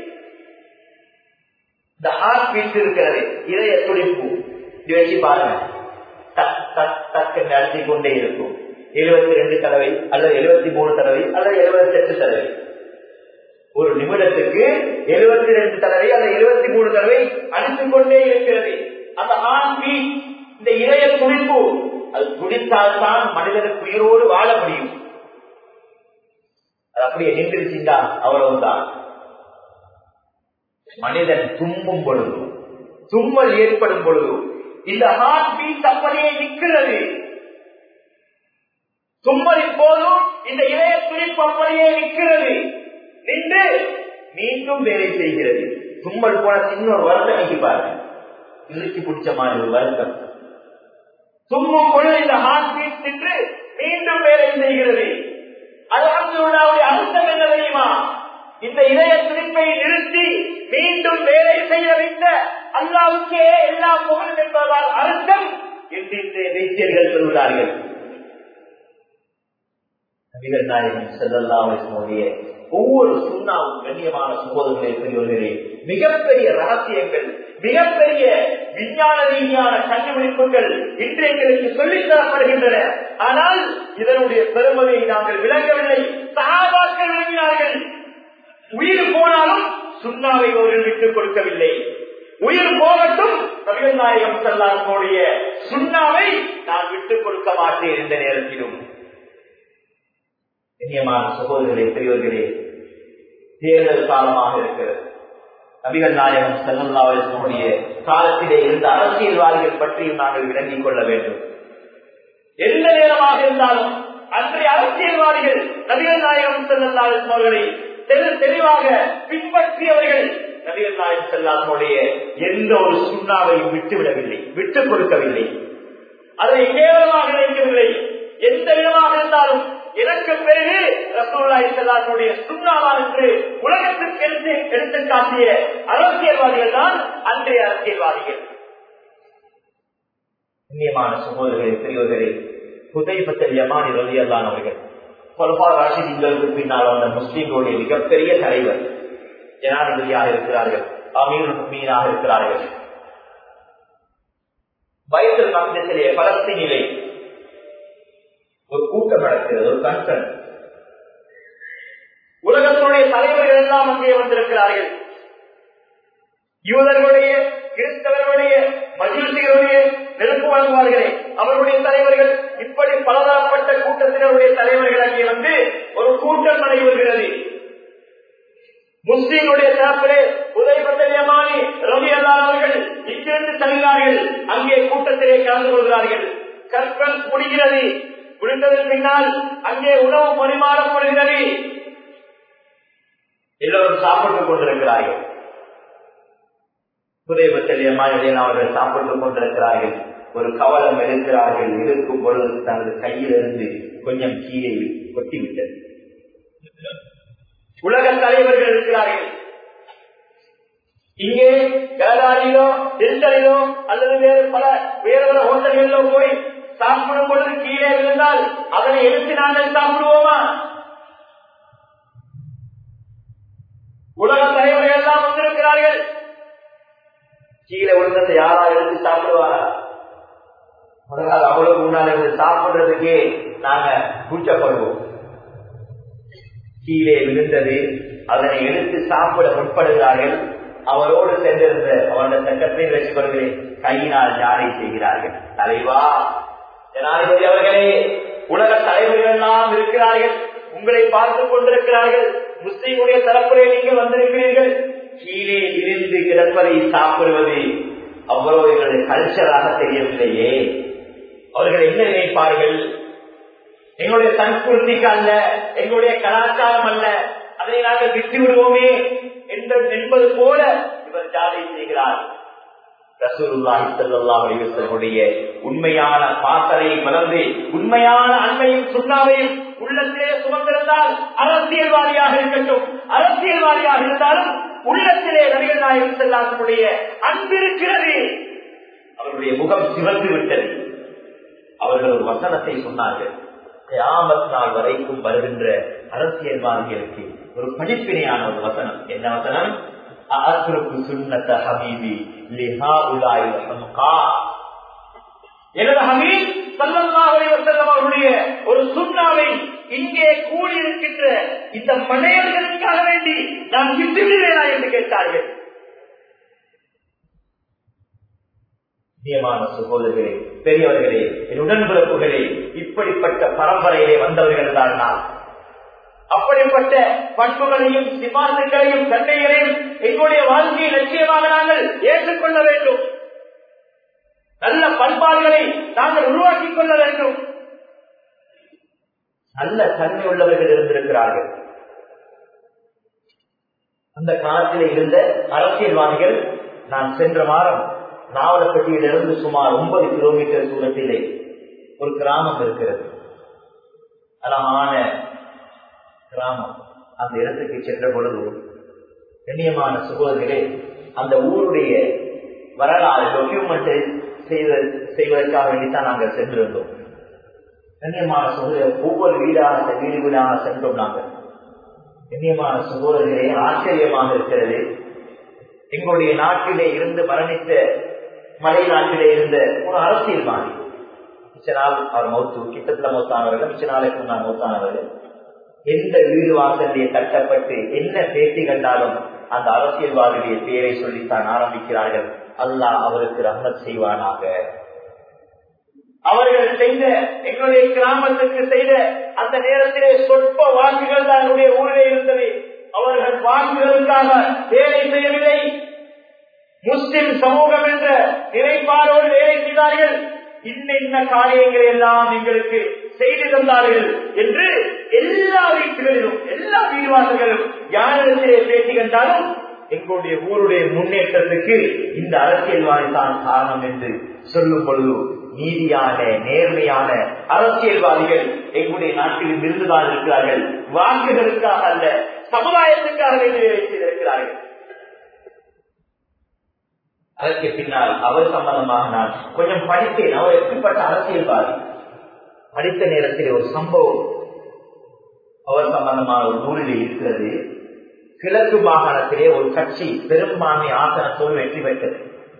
இந்த ஹார்ட் பீட் இருக்கிறது, இதய துடிப்பு வச்சு பாருங்க, டக் டக் டக் என்று அழுத்திக் கொண்டே இருக்கும். 72 தடவை அல்லது 73 தடவை அல்லது 78 தடவை, ஒரு நிமிடத்துக்கு 72 தடவை அல்லது 73 தடவை அடித்துக் கொண்டே இருக்கிறது. அந்த ஹார்ட் பீட், இந்த இதய துடிப்பு, அது துடித்தால்தான் மனிதனுக்கு உயிரோடு வாழ முடியும். அது அப்படியே நின்றுச்சுண்டா அவ்வளவுதான். மனிதன் தும்மும் பொழுது, தும்மல் ஏற்படும் பொழுது இந்த ஹார்ட் பீட் அப்படியே நிற்கிறது. தும்மலின் போதும் இந்த இதய துடிப்பு அப்படியே நிற்கிறது. நின்று மீண்டும் வேலை செய்கிறது. தும்மல் போன இன்னொரு வருத்தம் நிற்பாரு, இறுக்கி பிடிச்ச மாதிரி ஒரு வருத்தம். தும்மும் பொழுது இந்த ஹார்ட் பீட் நின்று மீண்டும் வேலை செய்கிறது. அல்ஹம்துலில்லாஹ்வுடைய அர்த்தம் என்ன தெரியுமா? இந்த இதய துடிப்பை நிறுத்தி மீண்டும் வேலை செய்ய வைத்த அல்லாஹ்வுக்கே எல்லா புகழும் என்பதால் அர்த்தம் என்று இந்த வைத்தியர்கள் சொல்கிறார்கள். நபிகள் நாயகம் ஸல்லல்லாஹு அலைஹி வஸல்லம் ஒவ்வொரு சுன்னாவும் கண்ணியமான சகோதரர்களே, பெரியவர்களே, மிகப்பெரிய ரகசியங்கள், மிகப்பெரிய விஞ்ஞான ரீதியான கண்டுபிடிப்புகள் இன்று எங்களுக்கு சொல்லித் தரப்படுகின்றன. ஆனால் இதனுடைய பெருமதியை நாங்கள் விளங்கவில்லை. சஹாபாக்கள் விளங்கினார்கள். உயிர் போனாலும் சுன்னாவை அவர்கள் விட்டுக் கொடுக்கவில்லை. உயிர் போகட்டும், நபிகள் நாயகம் ஸல்லல்லாஹு அலைஹி வஸல்லம் சுன்னாவை நான் விட்டுக் கொடுக்க மாட்டேன் என்ற நேரத்திலும். கண்ணியமான சகோதரர்களே, பெரியவர்களே, தேர்தல் காலமாக இருக்கிறது. நபிகள் நாயகம் ஸல்லல்லாஹு அலைஹி வஸல்லம் காலத்திலே இருந்த அரசியல்வாதிகள் பற்றியும் நாங்கள் விளங்கிக் கொள்ள வேண்டும். எந்த நேரமாக இருந்தாலும் அன்றைய அரசியல்வாதிகள் நபிகள் நாயகம் ஸல்லல்லாஹு அலைஹி வஸல்லம் அவர்களை தெளிவாக பின்பற்றியவர்கள். நபிகள் நாயகம் ஸல்லல்லாஹு அலைஹி வஸல்லம் எந்த ஒரு சுன்னாவையும் விட்டுவிடவில்லை, விட்டுக் கொடுக்கவில்லை, அதை கேவலமாக நினைக்கவில்லை. எந்த விதமாக இருந்தாலும் எனக்கு பிறகு ரசூலுல்லாஹி ஸல்லல்லாஹு அலைஹி வஸல்லம் சுன்னாவான் என்று உலகத்திற்கு எடுத்து காட்டிய அரசியல்வாதிகள் தான் அன்றைய அரசியல்வாதிகள். கண்ணியமான சகோதரர்களே, பெரியவர்களே, ஹுதைஃபத்துல் யமானி ரலியல்லாஹு அவர்கள் குலஃபா ராஷிதீன்களுக்கு பின்னால் வந்த முஸ்லிம்களுடைய மிகப்பெரிய தலைவர், ஜனாதிபதியாக இருக்கிறார்கள், அமீருல் முஃமினீனாக இருக்கிறார்கள். பைத்துல் மக்திஸிலே பலஸ்தீனிலே ஒரு கூட்டம் நடக்கிறது, ஒரு கான்ஃபரன்ஸ். உலகத்தினுடைய தலைவர்கள் எல்லாம் அங்கே வந்திருக்கிறார்கள். யூதர்களுடைய, கிறிஸ்தவர்களுடைய, மஜூசிகளுடைய, நெருப்பு வழங்குவார்களே அவர்களுடைய தலைவர்கள், இப்படி பலதரப்பட்ட கூட்டத்தினருடைய தலைவர்கள் அங்கே வந்து ஒரு கூட்டம் நடைபெறுகிறது. முஸ்லிம்களுடைய தரப்பிலே ஹுதைஃபத்துல் யமானி ரலியல்லாஹு அவர்கள் இங்கிருந்து செல்கிறார்கள். அங்கே கூட்டத்திலே கலந்து கொள்கிறார்கள். கான்ஃபரன்ஸ் முடிகிறது. முடிந்ததற்கு பின்னால் அங்கே உணவு பரிமாறப்படுகிறது. எல்லோரும் சாப்பிட்டுக் கொண்டிருக்கிறார்கள். ஹுதைஃபத்துல் யமானி அவர்கள் சாப்பிட்டுக் கொண்டிருக்கிறார்கள். ஒரு கவலம் எடுக்கிறார்கள். இருக்கும் பொழுது தனது கையிலிருந்து கொஞ்சம் கீழே கொட்டிவிட்டது. உலக தலைவர்கள் இருக்கிறார்கள். இங்கே கலதாரிலோ, டெல்டலிலோ அல்லது வேறு ஹோட்டல்களிலோ போய் சாப்பிடும் பொழுது கீழே விழுந்தால் அதனை எடுத்து நாங்கள் சாப்பிடுவோமா? உலக தலைவர்கள் எல்லாம் வந்திருக்கிறார்கள். கீழே விழுந்ததை யாரா எடுத்து சாப்பிடுவாரா? முதலாவது அவ்வளவு முன்னால் இருந்து சாப்பிடுறதுக்கே நாங்க கூச்சப்படுவோம். கீழே விழுந்தது அதனை எடுத்து சாப்பிட முற்படுகிறார்கள். அவரோடு சென்றிருந்த அவருடைய சட்டத்தை வச்சுக் கொள்கிறேன் கையினால் ஜாரை செய்கிறார்கள். தலைவா, ஜனாதிபதி அவர்களே, உலக தலைவர்கள் எல்லாம் இருக்கிறார்கள், உங்களை பார்த்துக் கொண்டிருக்கிறார்கள், முஸ்லீமுடைய தரப்புரை நீங்கள் வந்திருக்கிறீர்கள், கீழே இருந்து கிடப்பதை சாப்பிடுவது அவ்வளவு எங்களுடைய கல்ச்சராக தெரியவில்லையே, அவர்கள் என்ன நினைப்பார்கள்? எங்களுடைய சன்ஸ்கிருதிக்கு அல்ல, எங்களுடைய கலாச்சாரம் அல்ல, அதை நாங்கள் விட்டு விடுவோமே என்பது போல இவர் ஜாதை செய்கிறார். ரசூலுல்லாஹி ஸல்லல்லாஹு அலைஹி வஸல்லம் உண்மையான பாசறை மலர்ந்து உண்மையான அன்மையும் சுண்ணாவையும் உள்ளத்திலே சுமந்திருந்தால் அரசியல்வாதியாக இருக்கட்டும், அரசியல்வாதியாக இருந்தாலும் உள்ளத்திலே நபிகள் நாயகம் ஸல்லல்லாஹு அலைஹி வஸல்லம் அன்பிருக்கிறது. அவருடைய முகம் சிவந்து விட்டது. அவர்கள் ஒரு வசனத்தை சொன்னார்கள், கியாமத் நாள் வரைக்கும் வருகின்ற அரசியல்வாதிகளுக்கு ஒரு படிப்பினையான ஒரு வசனம். என்ன வசனம்? அஅத்ருக்கு சுன்னத ஹபீபி லிஹாஉலாஇல் ஹம்கா. எனது ஹபீப் ஸல்லல்லாஹு அலைஹி வஸல்லம் அவருடைய ஒரு சுன்னாவை இங்கே கூடி இருக்கின்ற இந்த மனிதர்களுக்காக வேண்டி நான் விட்டுவிடுவேனா என்று கேட்டார்கள். நியமான சகோதரர்களே, பெரியவர்களே, என் உடன்பிறப்புகளே, இப்படிப்பட்ட பரம்பரையிலே வந்தவர்கள் தான் நான். அப்படிப்பட்ட பண்புகளையும் சிபாசுகளையும் தன்மைகளையும் எங்களுடைய வாழ்க்கையை லட்சியமாக நாங்கள் ஏற்றுக்கொள்ள வேண்டும். நல்ல பண்பாடுகளை நாங்கள் உருவாக்கிக் கொள்ள வேண்டும். நல்ல தன்மை உள்ளவர்கள் இருந்திருக்கிறார்கள். அந்த காலத்தில் இருந்த அரசியல்வாதிகள், நான் சென்ற வாரம் நாவலப்பட்டியிலிருந்து சுமார் 9 கிலோமீட்டர் தூரத்திலே ஒரு கிராமம் இருக்கிறது, அழகான கிராமம். அந்த இடத்துக்கு சென்ற பொழுது கண்ணியமான சகோதரர்களே, அந்த ஊருடைய வரலாறு டாக்குமெண்ட் செய்வதற்காக வேண்டித்தான் நாங்கள் சென்றிருந்தோம். கண்ணியமான சகோதரர், ஒவ்வொரு வீடாக சென்றோம் நாங்கள். கண்ணியமான சகோதரர்களே, ஆச்சரியமாக இருக்கிறது. எங்களுடைய நாட்டிலே இருந்து மரணித்த மலை நாட்டிலே இருந்த ஒரு அரசியல்வாதி, மிச்ச நாள் அவர் மௌத்து, கிட்டத்தட்ட மௌத்தானவர்கள், மிச்ச நாளைக்கு முன்னால் மௌத்தானவர்கள். எந்த வீடு வாசலிலே கட்டப்பட்டு என்ன பேட்டி கண்டாலும் அந்த அரசியல்வாதியுடைய பெயரை சொல்லித்தான் ஆரம்பிக்கிறார்கள். அல்லாஹ் அவருக்கு ரஹ்மத் செய்வானாக. அவர்கள் செய்த, எங்களுடைய கிராமத்துக்கு செய்த அந்த நேரத்திலே சொற்ப வாக்குகள் தான் என்னுடைய ஊரிலே இருந்தது. அவர்கள் வாக்குகளுக்காக வேலை செய்யவில்லை, முஸ்லிம் சமூகம் என்ற நிலைப்பாடோடு வேலை செய்தார்கள். இன்ன காரியங்களை எல்லாம் எங்களுக்கு செய்து தந்தார்கள் என்று எல்லா வீட்டுகளிலும் எல்லா வீடுவாசல்களும் யாரிடத்திலே பேசி கண்டாலும் எங்களுடைய ஊருடைய முன்னேற்றத்துக்கு இந்த அரசியல்வாதி தான் காரணம் என்று சொல்லும் பொழுது, நீதியான நேர்மையான அரசியல்வாதிகள் எங்களுடைய நாட்டில் இருந்துதான் இருக்கிறார்கள். வாக்குகளுக்காக அல்ல, சமுதாயத்துக்காக வேலை செய்திருக்கிறார்கள். அதற்கு பின்னால் அவர் சம்பந்தமாக நான் கொஞ்சம் படித்தேன். அவர் எப்படிப்பட்ட அரசியல்வாதி? படித்த நேரத்தில் ஒரு சம்பவம் அவர் சம்பந்தமாக ஒரு நூலிலே இருக்கிறது. கிழக்கு மாகாணத்திலே ஒரு கட்சி பெரும்பான்மை ஆசனத்தோடு வெற்றி பெற்றது.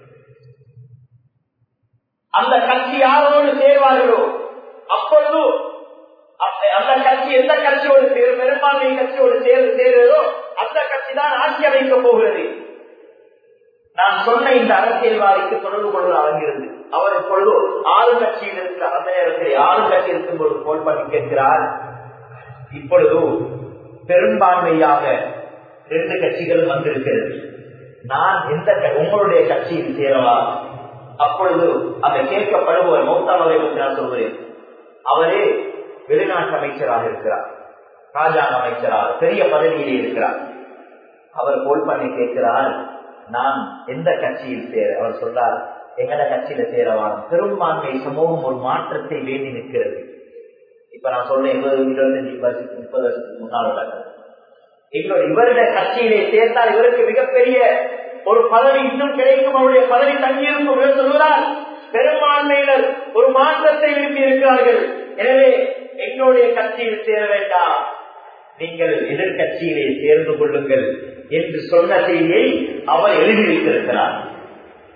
அந்த கட்சி யாரோடு சேர்வார்களோ அப்பொழுது அந்த கட்சி எந்த கட்சியோடு பெரும்பான்மை கட்சியோடு சேர்கிறதோ அந்த கட்சி தான் ஆட்சி அமைக்கப் போகிறது. நான் சொன்ன இந்த அரசியல்வாதிக்கு தொடர்பு கொள்வது அடங்கியிருந்து அவர் இப்பொழுது 6 கட்சியில் இருக்கிறார். அந்த நேரத்தில் 6 கட்சி இருக்கும்போது போல் பண்ணி கேட்கிறார், இப்பொழுது பெரும்பான்மையாக 2 கட்சிகள் வந்திருக்கிறது, நான் எந்த உங்களுடைய கட்சியில் சேரவா? அப்பொழுது அந்த கேட்கப்படுபவர் மௌத்தானவரை பற்றி நான் சொல்கிறேன். அவரே வெளிநாட்டு அமைச்சராக இருக்கிறார், ராஜாங்க அமைச்சராக பெரிய பதவியிலே இருக்கிறார். அவர் போல் பண்ணி கேட்கிறார், நான் எந்த கட்சியில் சேர? அவர் சொல்றார், எங்கட கட்சியில சேரவான். பெரும்பான்மை சமூகம் ஒரு மாற்றத்தை வேண்டி நிற்கிறது. இப்ப நான் சொல்றேன் 25 வருஷத்துக்கு 30 வருஷத்துக்கு முன்னால் இவருடைய கட்சியிலே சேர்த்தால் இவருக்கு மிகப்பெரிய ஒரு பதவி இன்னும் கிடைக்கும், அவருடைய பதவி தங்கியிருக்கும் சொல்கிறார். பெரும்பான்மையினர் ஒரு மாற்றத்தை விரும்பி இருக்கிறார்கள். எனவே எங்களுடைய கட்சியில் சேர வேண்டாம், நீங்கள் எதிர்கட்சியிலே சேர்ந்து கொள்ளுங்கள் என்று சொன்ன செய்தியை அவர் எழுதி வைத்திருக்கிறார்.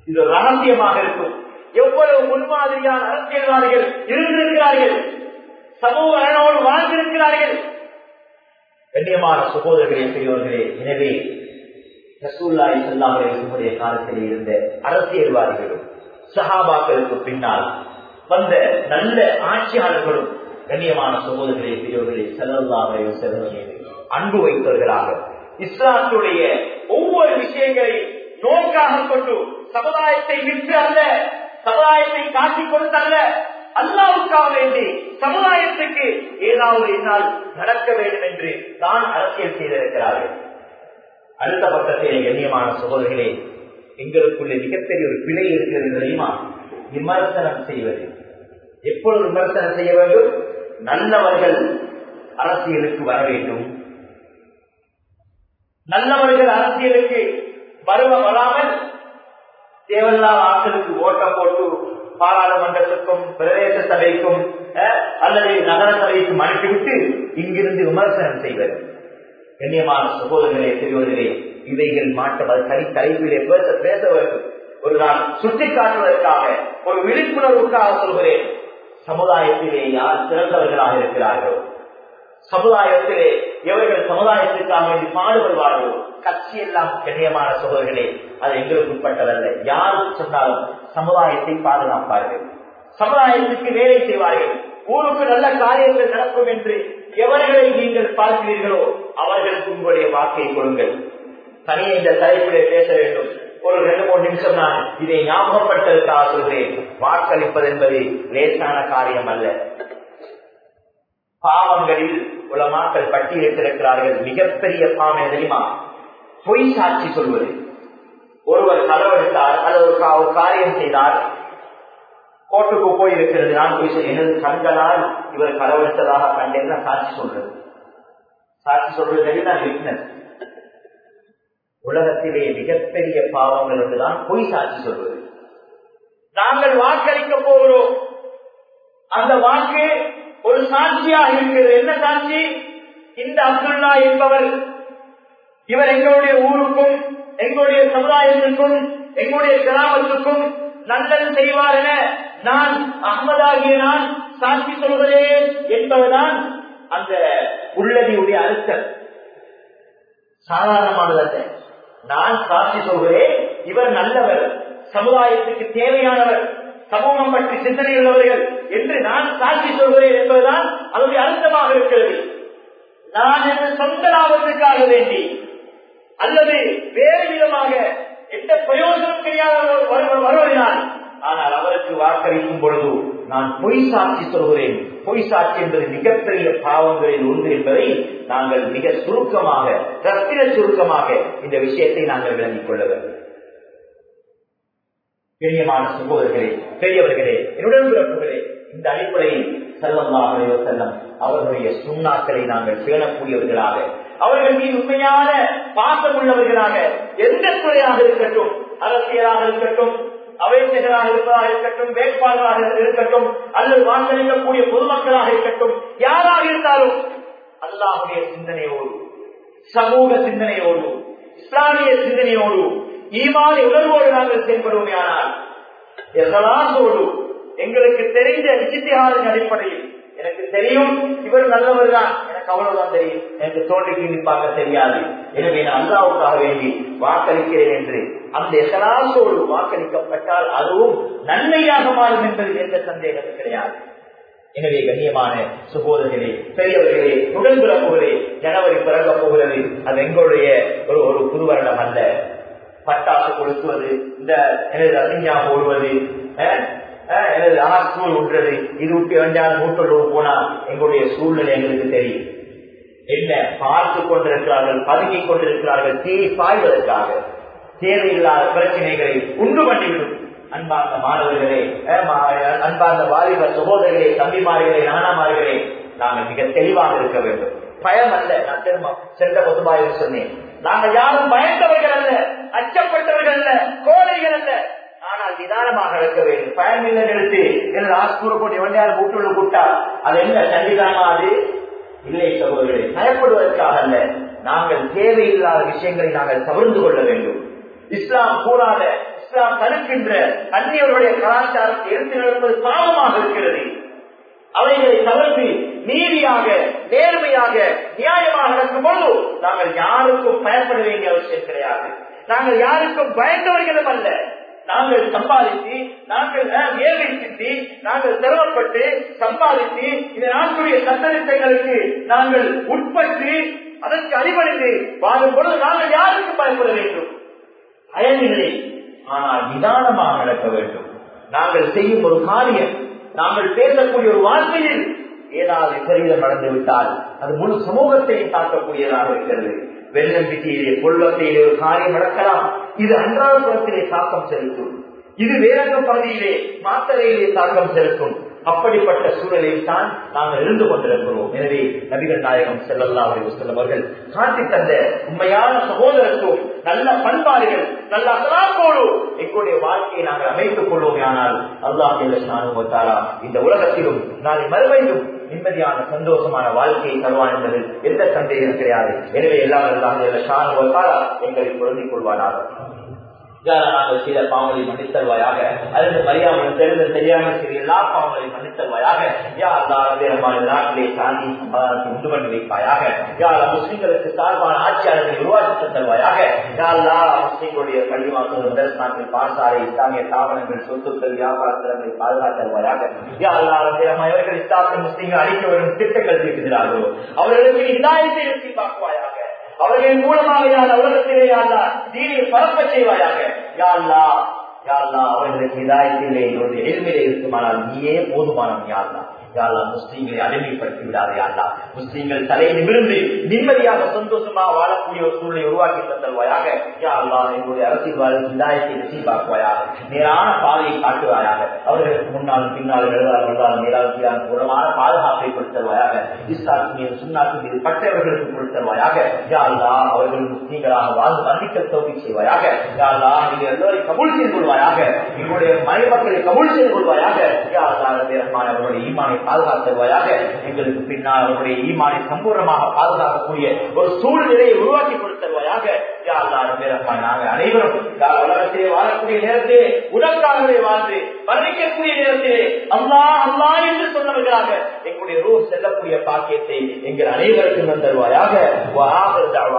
இது ரகசியமாக இருக்கும். எவ்வளவு முன்மாதிரியான அரசியல்வாதிகள் இருந்திருக்கிறார்கள், சமூக அரணோடு வாழ்ந்திருக்கிறார்கள். கண்ணியமான சகோதரர்களே, பெரியவர்களே, எனவே ரசூலுல்லாஹி ஸல்லல்லாஹு அலைஹி வஸல்லம் காலத்தில் இருந்த அரசியல்வாதிகளும் சஹாபாக்களுக்கு பின்னால் வந்த நல்ல ஆட்சியாளர்களும் கண்ணியமான சகோதரர்களே, பெரியவர்களே, ஸல்லல்லாஹு அலைஹி வஸல்லம் அன்பு வைத்தவர்களாக இஸ்லாத்துடைய ஒவ்வொரு விஷயங்களையும் நோக்காக கொண்டு சமுதாயத்தை விற்று அல்ல, சமுதாயத்தை காட்டிக் கொடுத்தல்ல, அல்லாஹ்வுக்காக வேண்டி சமுதாயத்துக்கு ஏதாவது என்னால் நடக்க வேண்டும் என்று தான் அரசியல் செய்திருக்கிறார்கள். அடுத்த பக்கத்திலே கண்ணியமான சகோதரர்களே, எங்களுக்குள்ள மிகப்பெரிய ஒரு பிழை இருக்கிறது தெரியுமா? விமர்சனம் செய்வது. எப்பொழுது விமர்சனம் செய்ய வேண்டும்? நல்லவர்கள் அரசியலுக்கு வர வேண்டும். நல்லவர்கள் அரசியலுக்கு வராமல் தேவையில்லாத ஆட்களுக்கு ஓட்டம் போட்டு பாராளுமன்றத்திற்கும் பிரதேச சபைக்கும் அல்லது நகர சபைக்கும் அனுப்பிவிட்டு இங்கிருந்து விமர்சனம் செய்வது. கண்ணியமான சகோதரர்களே, பெரியவர்களே, இவைகள் மாற்றம் தனி தலைப்பிலே பேச வேண்டும். ஒரு நாள் சுட்டி காட்டுவதற்காக, ஒரு விழிப்புணர்வுக்காக சொல்கிறேன். சமுதாயத்திலே யார் சிறந்தவர்களாக இருக்கிறார்களோ, சமுதாயத்திலே எவர்கள் சமுதாயத்திற்காக வேண்டி பாடுபடுவார்களோ, கட்சி எல்லாம் கண்ணியமான சகோதரர்களே அது எங்களுக்கு உட்பட்டதல்ல. யார் சொன்னாலும் சமுதாயத்தை பாதுகாப்பார்கள், சமுதாயத்துக்கு வேலை செய்வார்கள், ஊருக்கு நல்ல காரியங்கள் நடக்கும் என்று எவர்களை நீங்கள் பார்க்கிறீர்களோ அவர்களுக்கு உங்களுடைய வாக்கை கொடுங்கள். தனியே இந்த தலைப்பிலே பேச வேண்டும். ஒரு 2-3 நிமிஷம் நான் இதை ஞாபகப்படுத்தற்காக சொல்கிறேன். வாக்களிப்பது என்பது லேசான காரியம் அல்ல. பாவங்களில் உலமாக்கள் பட்டியலிட்டிருக்கிறார்கள். மிகப்பெரிய பாவம் தெரியுமா? பொய் சாட்சி சொல்வது. ஒருவர் களவெடுத்தார் அல்லது ஒரு காரியம் செய்தார், கோர்ட்டுக்கு போயிருக்கிறது, நான் போய் எனது கண்களால் இவர் களவெடுத்ததாக கண்டேன் சாட்சி சொல்றது. சாட்சி சொல்றது தெரியுமா? விட்னஸ். உலகத்திலே மிகப்பெரிய பாவங்கள் என்றுதான் பொய் சாட்சி சொல்வது. நாங்கள் வாக்களிக்க போகிறோம், அந்த வாக்கு ஒரு சாட்சியாக இருக்கிறது. என்ன சாட்சி? இந்த அப்துல்லா என்பவர் இவர் எங்களுடைய ஊருக்கும் எங்களுடைய சமுதாயத்திற்கும் எங்களுடைய கிராமத்துக்கும் நல்லது செய்வார் என நான் அஹ்மதாகிய நான் சாட்சி சொல்கிறேன் என்பதுதான் அந்த உள்ளதியுடைய அர்த்தம். சாதாரணமானதல்ல. நான் சாட்சி சொல்கிறேன், இவர் நல்லவர், சமுதாயத்துக்கு தேவையானவர், சமூகம் பற்றி சிந்தனை உள்ளவர்கள் என்று நான் சாட்சி சொல்கிறேன் என்பதுதான் அதனுடைய அர்த்தமாக இருக்கிறது. நான் எனது சொந்த லாபத்துக்காக வேண்டி அல்லது வேறு விதமாக எந்த பிரயோஜனம் தெரியாத வருவதனால், ஆனால் அவருக்கு வாக்களிக்கும் பொழுது நான் பொய் சாட்சி சொல்கிறேன். பொய் சாட்சி என்பது மிகப்பெரிய பாவங்களில் ஒன்று என்பதை நாங்கள் மிக சுருக்கமாக, ரத்தின சுருக்கமாக இந்த விஷயத்தை நாங்கள் விளங்கிக் கொள்ள வேண்டும். பெரியமான சகோதரர்களே, பெரியவர்களே, என்னுடன் பிறப்புகளே, இந்த அடிப்படையில் ஸல்லல்லாஹு அலைஹி வஸல்லம் அவர்களுடைய சுன்னாக்களை நாங்கள் பேணக்கூடியவர்களாக, அவர்கள் மீது உண்மையான பாசம் உள்ளவர்களாக, எந்த துறையாக இருக்கட்டும், அரசியலாக இருக்கட்டும், அவைச்சகராக இருப்பதாக இருக்கட்டும், வேட்பாளராக இருக்கட்டும், அல்லது வாக்களிக்கக்கூடிய பொதுமக்களாக இருக்கட்டும், யாராக இருந்தாலும் அல்லாஹ்வுடைய சிந்தனையோடு, சமூக சிந்தனையோடு, இஸ்லாமிய சிந்தனையோடு, ஈமான் உணர்வோடு நாங்கள் செயல்படுவோமையானால், இஹ்லாஸோடு, எங்களுக்கு தெரிந்த இஜ்திஹாதின் அடிப்படையில், எனக்கு தெரியும் இவர் நல்லவர் தான், எனக்கு அவ்வளவுதான் தெரியும், எனக்கு தோல்விக்கு பார்க்க தெரியாது, எனவே நான் அல்லாஹ்வுக்காக வேண்டி வாக்களிக்கிறேன் என்று அந்த இஹ்லாஸோடு வாக்களிக்கப்பட்டால் அதுவும் நன்மையாக மாறும் என்பதில் எந்த சந்தேகம் கிடையாது. எனவே கண்ணியமான சகோதரர்களே, பெரியவர்களே, உடன்பிறப்புகளே, ஜனவரி பிறக்க போகிறது. அது எங்களுடைய ஒரு புது வருடம் அல்ல. பட்டாசு கொளுத்துவது, இந்த எனது அசிங்கா போடுவது, எனது ஸ்கூல் விட்டுறது, இது விட்டு 2 நூற்றோடு போனா எங்களுடைய சூழ்நிலை எங்களுக்கு தெரியும். என்ன பார்த்து கொண்டிருக்கிறார்கள், பதுங்கிக் கொண்டிருக்கிறார்கள், தீ பாய்வதற்காக தேவையில்லாத பிரச்சனைகளை உண்டு பண்ணிவிடும். அன்பார்ந்த மாணவர்களே, அன்பார்ந்த வாலிப சகோதரர்களே, தம்பிமார்களே, நானாமார்களே, நாங்கள் மிக தெளிவாக இருக்க வேண்டும். பயம் அல்ல. நான் திரும்ப சென்ற பொதுவாக சொன்னேன், நாங்கள் யாரும் பயந்தவர்கள் அல்ல, அச்சப்பட்டவர்கள் அல்ல, கோழைகள் அல்ல. ஆனால் நிதானமாக இருக்க வேண்டும். பயமில்லை நிறுத்தி எனது ஆஸ்கூர் போட்டு 2 கூட்டுள்ள கூட்டா அது என்ன சண்டிதானா? அது இல்லை சகோதரர்களே. பயப்படுவதற்காக அல்ல, நாங்கள் தேவையில்லாத விஷயங்களை நாங்கள் தவிர்த்து கொள்ள வேண்டும். இஸ்லாம் கூறாத இஸ்லாம் தடுக்கின்ற அந்நியருடைய கலாச்சாரத்தை எடுத்து நடப்பது பாவமாக இருக்கிறது. அவைகளை தவிர்த்து நீதியாக நேர்மையாக நியாயமாக நடக்கும் பொழுது நாங்கள் யாருக்கும் பயப்பட வேண்டிய அவசியம் கிடையாது. நாங்கள் யாருக்கும் பயந்தவர்களும் அல்ல. நாங்கள் சம்பாதித்து நாங்கள் வேலை சித்தி நாங்கள் சிரமப்பட்டு சம்பாதித்து இந்த நாட்டுடைய சட்டத்திட்டங்களுக்கு நாங்கள் உட்பட்டு அதற்கு அடிபணிந்து வாழும் பொழுது நாங்கள் யாருக்கு பயப்பட வேண்டும்? பயனில்லை. ஆனால் நிதானமாக நடக்க வேண்டும். நாங்கள் செய்யும் ஒரு காரியம், நாங்கள் பேசக்கூடிய ஒரு வார்த்தையில் ஏதாவது விபரீதம் நடந்துவிட்டால் அது முழு சமூகத்தையும் தாக்கக்கூடியதாக இருக்கிறது. வெள்ளம் விதியிலே கொள்வத்திலே ஒரு காரியம் நடக்கலாம். இது அன்றாடத்திலே தாக்கம் செலுத்தும். இது வேறொரு பகுதியிலே மாத்தரையிலே தாக்கம் செலுத்தும். அப்படிப்பட்ட சூழலில் தான் நாங்கள் இருந்து கொண்டிருக்கிறோம். எனவே நபிகள் நாயகம் ஸல்லல்லாஹு அலைஹி வஸல்லம் அவர்கள் காட்டி தந்த உண்மையான சகோதரத்துவம், நல்ல பண்பாடுகள், நல்ல அகலாக்கோடு எங்களுடைய வாழ்க்கையை நாங்கள் அமைத்துக் கொள்வோம். ஆனால் அல்லாஹ் ஜல்லஷானஹு வ தஆலா இந்த உலகத்திலும் நாளை மறுமையிலும் நிம்மதியான சந்தோஷமான வாழ்க்கையை தருவான் என்பதில் எந்த சந்தேகம் கிடையாது. எனவே எல்லாம் அல்லாஹ் ஜல்லஷானஹு வ தஆலா எங்களை பொருந்திக் கொள்வானாக. நாங்கள் செய்த பாவங்களை மன்னித்தல்வாயாக. அல்லது மரியாமல் தெரிந்த தெரியாமல் செய்த எல்லா பாவங்களையும் மன்னித்தல்வாயாக. யா அல்லாஹ் நாட்டிலே சாந்தி சமாதானத்தை உண்டு பண்ணி வைப்பாயாக. யா அல்லாஹ் முஸ்லிம்களுக்கு சார்பான ஆட்சியாளர்களை உருவாக்கி தருவாயாக. யா அல்லாஹ் முஸ்லிம்களுடைய பள்ளிவாசல் மதரசாக்கள் பாடசாலை இஸ்லாமிய தாவரங்கள் சொத்துக்கள் வியாபார திறங்களை பாதுகாத்தல்வாயாக. யா அல்லாஹ் அவர்கள் இஸ்லாமிய முஸ்லிம்கள் அளிக்க வரும் திட்டங்கள் தீர்க்கிறார்களோ அவர்களுக்கு இதாயத்தை நசீபாக்குவாயாக. அவர்கள் மூலமாக உலகத்திலே தீனை பரப்ப செய்வாயாக. யா அல்லாஹ் யா அல்லாஹ் அவர்களுக்கு இதாயத்திலே எளிமையிலே இருக்குமானால் நீயே போதுமானவன். யா அல்லாஹ் யா அல்லாஹ் முஸ்லிம்களை அடிமைப்படுத்தி விடாதே. யா அல்லாஹ் முஸ்லிம்கள் தலை நிமிர்ந்து நிம்மதியாக சந்தோஷமாக வாழக்கூடிய ஒரு சூழலை உருவாக்கி தருவாயாக. யா அல்லாஹ் எங்களுடைய அரசியல் இதாயத்தை நசீபாக்குவாயாக. நேரான பாதையை காட்டுவாயாக. அவர்களுக்கு முன்னாலும் பின்னாலும் எழுதாலும் மேலாலும் பூர்வமான பாதுகாப்பை கொடுத்தருவாயாக. இஸ்லாத்தின் மீது சுன்னாத்தின் மீது பட்டவர்களுக்கு கொடுத்தருவாயாக. யா அல்லாஹ் அவர்கள் முஸ்லிம்களாக வாழ்ந்து மன்னிக்க தௌஃபீக் செய்வாயாக. யா அல்லாஹ் நீங்கள் எல்லோரையும் கபூல் செய்து கொள்வாயாக. எங்களுடைய மனைமக்களை கபூல் செய்து கொள்வாயாக. யா அல்லாஹ் ரஹ்மான் அவர்களுடைய ஈமானை பாதுகாத்தருவாயாக. எங்களுக்கு பின்னால் அவருடைய ஈமானை சம்பூர்ணமாக பாதுகாக்கக்கூடிய ஒரு சூழ்நிலையை உருவாக்கி கொடுத்தருவாயாக. யா அல்லாஹ் ரஹ்மான் நாங்கள் அனைவரும் உலகத்திலே வாழக்கூடிய நேரத்திலே உலகாகவே வாழ்ந்து மரணிக்கக்கூடிய நேரத்திலே அல்லாஹ் அல்லாஹ் என்று சொன்னவர்களாக எங்களுடைய ரூஹ் செல்லக்கூடிய பாக்கியத்தை எங்கள் அனைவருக்கும் தருவாயாக.